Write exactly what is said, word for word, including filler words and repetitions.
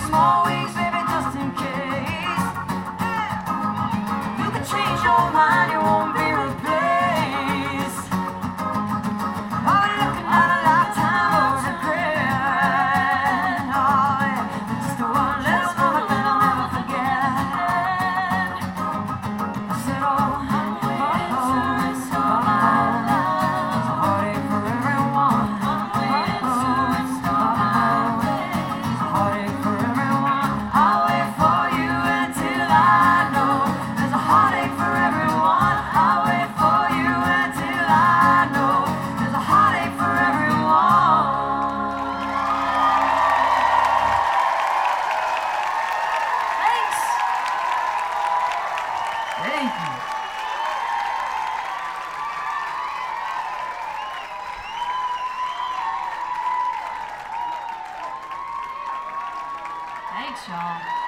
small wings, baby, just in case. You can change your mind, you won't be replaced. Oh, we're looking at a lifetime of regret. Oh, yeah. Just one little moment that I'll never forget. I said, oh, oh, oh, oh, it's a heartache for everyone. Oh, oh, it's a heartache for everyone. I'll wait for you until I know. There's a heartache for everyone. I'll wait for you until I know. There's a heartache for everyone. Thanks. Thank you. Thanks, y'all.